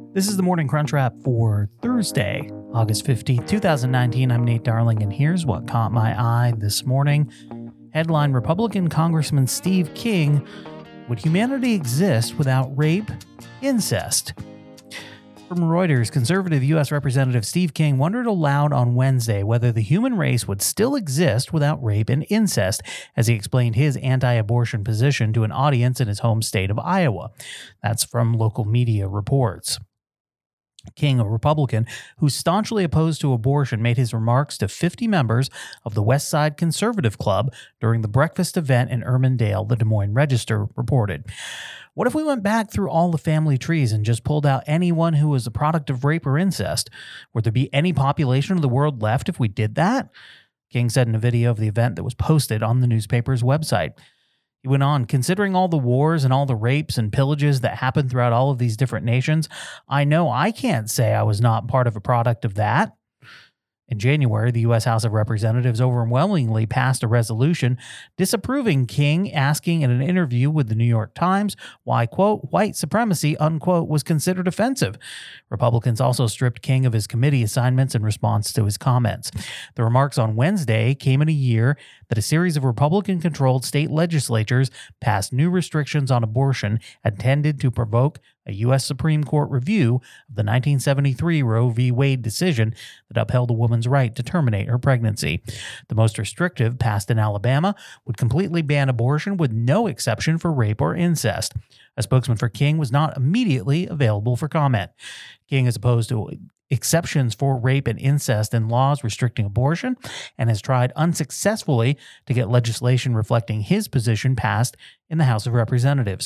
This is the Morning Crunch Wrap for Thursday, August 15th, 2019. I'm Nate Darling, and here's what caught my eye this morning. Headline: Republican Congressman Steve King, would humanity exist without rape, incest? From Reuters, conservative U.S. Representative Steve King wondered aloud on Wednesday whether the human race would still exist without rape and incest, as he explained his anti-abortion position to an audience in his home state of Iowa. That's from local media reports. King, a Republican who's staunchly opposed to abortion, made his remarks to 50 members of the West Side Conservative Club during the breakfast event in Ermondale, the Des Moines Register reported. What if we went back through all the family trees and just pulled out anyone who was a product of rape or incest? Would there be any population of the world left if we did that? King said in a video of the event that was posted on the newspaper's website. He went on, considering all the wars and all the rapes and pillages that happened throughout all of these different nations, I know I can't say I was not part of a product of that. In January, the U.S. House of Representatives overwhelmingly passed a resolution disapproving King, asking in an interview with the New York Times why, quote, white supremacy, unquote, was considered offensive. Republicans also stripped King of his committee assignments in response to his comments. The remarks on Wednesday came in a year that a series of Republican-controlled state legislatures passed new restrictions on abortion intended to provoke a U.S. Supreme Court review of the 1973 Roe v. Wade decision that upheld a woman's right to terminate her pregnancy. The most restrictive, passed in Alabama, would completely ban abortion with no exception for rape or incest. A spokesman for King was not immediately available for comment. King is opposed to exceptions for rape and incest in laws restricting abortion and has tried unsuccessfully to get legislation reflecting his position passed in the House of Representatives.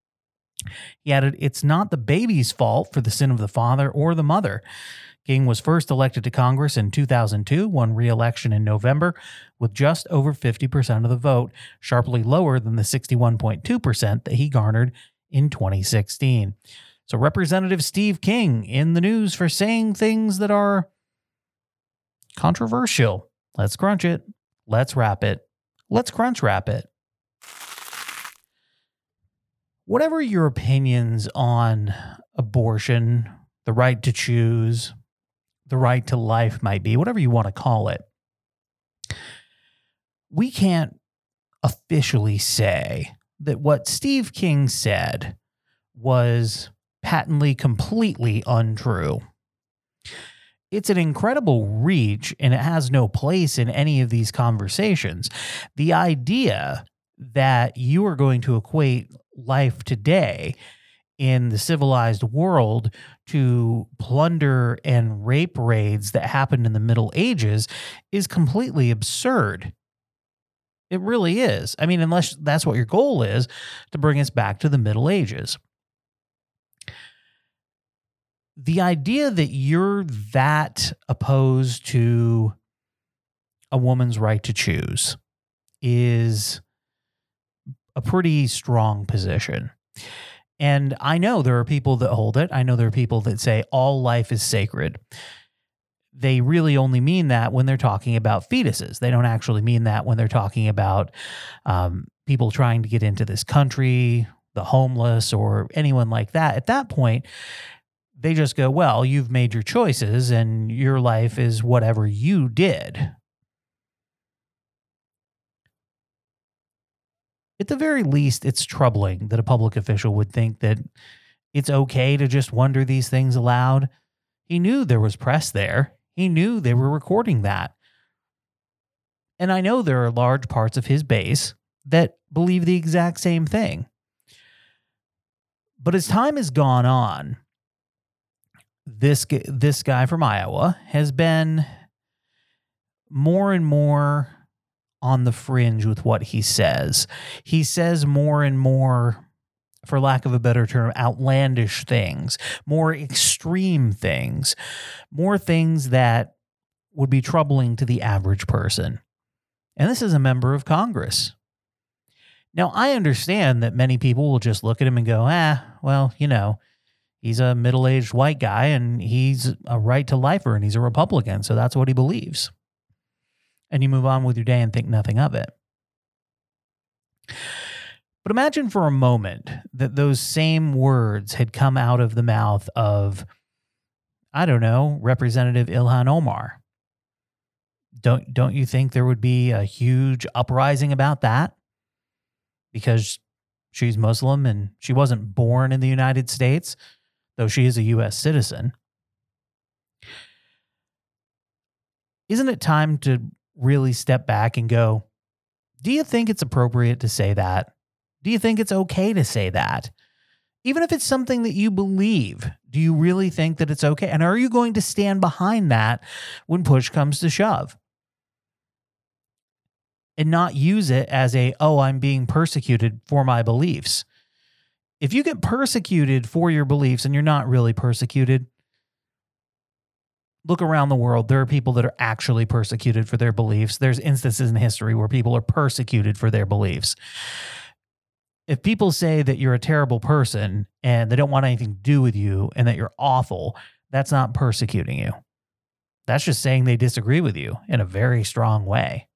He added, it's not the baby's fault for the sin of the father or the mother. King was first elected to Congress in 2002, won re-election in November with just over 50% of the vote, sharply lower than the 61.2% that he garnered in 2016. So Representative Steve King in the news for saying things that are controversial. Let's crunch it. Let's wrap it. Let's crunch wrap it. Whatever your opinions on abortion, the right to choose, the right to life might be, whatever you want to call it, we can't officially say that what Steve King said was patently, completely untrue. It's an incredible reach, and it has no place in any of these conversations. The idea that you are going to equate life today in the civilized world to plunder and rape raids that happened in the Middle Ages is completely absurd. It really is. I mean, unless that's what your goal is, to bring us back to the Middle Ages. The idea that you're that opposed to a woman's right to choose is a pretty strong position. And I know there are people that hold it. I know there are people that say all life is sacred. They really only mean that when they're talking about fetuses. They don't actually mean that when they're talking about people trying to get into this country, the homeless, or anyone like that. At that point, they just go, well, you've made your choices and your life is whatever you did. At the very least, it's troubling that a public official would think that it's okay to just wonder these things aloud. He knew there was press there. He knew they were recording that. And I know there are large parts of his base that believe the exact same thing. But as time has gone on, this guy from Iowa has been more and more on the fringe with what he says. He says more and more, for lack of a better term, outlandish things, more extreme things, more things that would be troubling to the average person. And this is a member of Congress. Now, I understand that many people will just look at him and go, well, you know, he's a middle-aged white guy and he's a right-to-lifer and he's a Republican, so that's what he believes. And you move on with your day and think nothing of it. But imagine for a moment that those same words had come out of the mouth of, I don't know, Representative Ilhan Omar? Don't you think there would be a huge uprising about that? Because she's Muslim and she wasn't born in the United States, though she is a U.S. citizen. Isn't it time to really step back and go, do you think it's appropriate to say that? Do you think it's okay to say that? Even if it's something that you believe, do you really think that it's okay? And are you going to stand behind that when push comes to shove? And not use it as I'm being persecuted for my beliefs. If you get persecuted for your beliefs and you're not really persecuted, look around the world. There are people that are actually persecuted for their beliefs. There's instances in history where people are persecuted for their beliefs. If people say that you're a terrible person and they don't want anything to do with you and that you're awful, that's not persecuting you. That's just saying they disagree with you in a very strong way.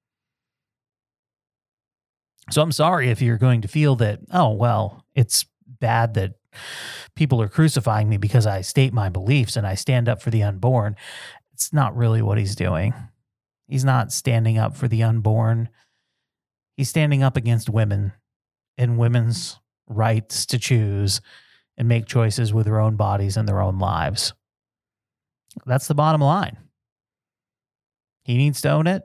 So I'm sorry if you're going to feel that, it's bad that people are crucifying me because I state my beliefs and I stand up for the unborn. It's not really what he's doing. He's not standing up for the unborn. He's standing up against women and women's rights to choose and make choices with their own bodies and their own lives. That's the bottom line. He needs to own it.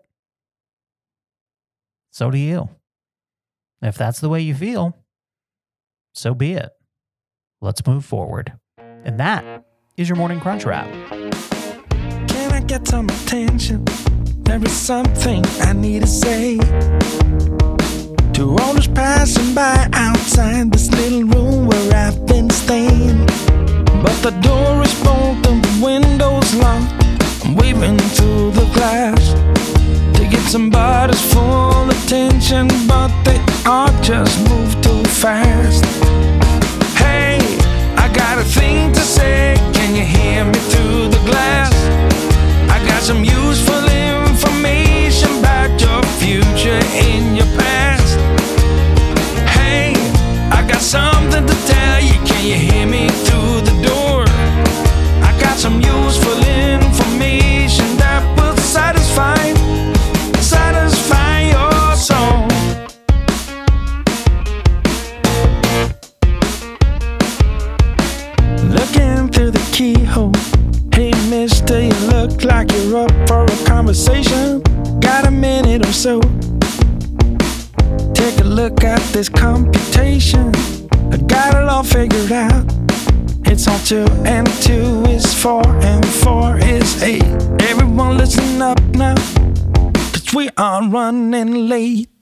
So do you. If that's the way you feel, so be it. Let's move forward. And that is your Morning Crunch Wrap. Can I get some attention? There is something I need to say to all those passing by outside this little room where I've been staying. But the door is bolted and the window's locked. I'm waving through the glass to get somebody's full attention, but they all just move too fast. Hey, I got a thing to say. Can you hear me through the glass? I got some useful information about your future in your past. Hey, I got something to tell you. Can you hear me through the door? I got some useful information that will satisfy your soul. Looking through the keyhole. Hey mister, you look like you're up for a conversation. Got a minute or so? Take a look at this computation. I got it all figured out. It's all 2 and 2 is 4 and 4 is 8. Everyone listen up now, 'cause we are running late.